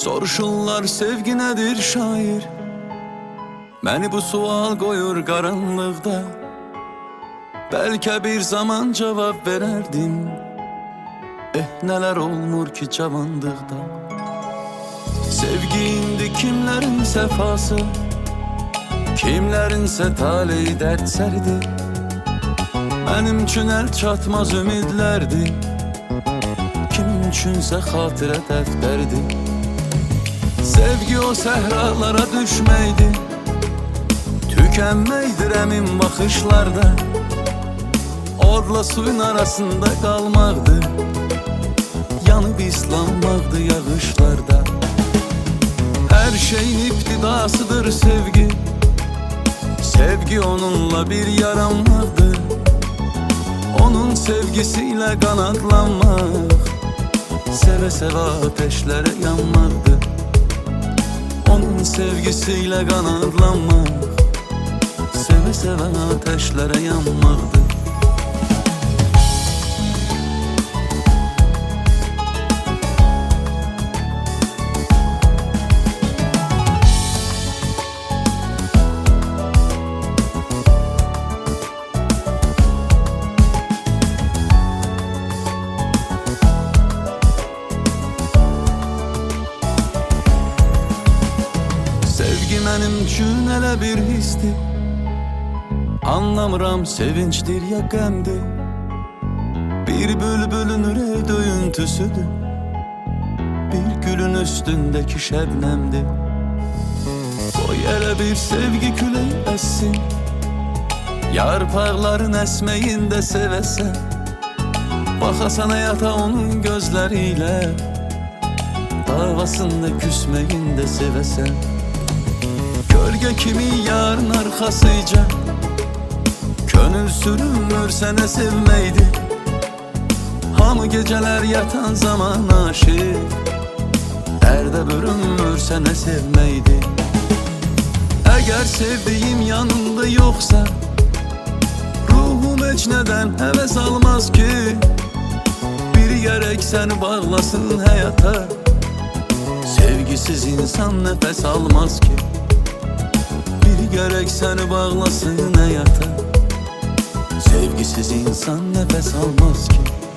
Soruşurlar sevgi nedir şair? Məni bu sual qoyur qaranlıqda. Bəlkə bir zaman cavab verərdim. Nələr olmur ki cavanlıqda. Sevgi indi kimlərin səfası, kimlərinsə taleyi dərd sərdi. Mənim üçün əl çatmaz ümidlərdi, kimin üçünsə xatirə dəftərdi. Sevgi o səhralara düşməkdi, tükənməkdir əmin baxışlarda. Odla suyun arasında qalmaqdı, yanıb islanmaqdı yağışlarda. Hər şeyin ibtidasıdır sevgi, sevgi onunla bir yaranmaqdı. Onun sevgisiyle qanadlanmaq, sevə-sevə ateşlərə yanmaqdı. Onun sevgisiyle qanadlanmaq, sevə-sevə ateşlərə yanmaqdı. Sevgi mənim üçün elə bir histir, anlamıram sevincdir ya qəmdir. Bir bülbülün ürək döyüntüsüdür, bir gülün üstündəki şəbnəmdir. Qoy elə bir sevgi küləyi əssin, yarpaqların əsməyində sevəsən. Baxasan həyata onun gözləriyle, davasında küsməyində sevəsən. Gölge kimi yarın arkasıca, könül sürünmür sənə sevməkdir. Hamı geceler yatan zaman aşık, dərdə bürünmür sənə sevməkdir. Əgər sevdiyim yanında yoxsa, ruhum heç nədən həvəs almaz ki. Biri gərək səni bağlasın həyata, sevgisiz insan nəfəs almaz ki. Gerek seni bağlasın həyata, sevgisiz insan nefes almaz ki.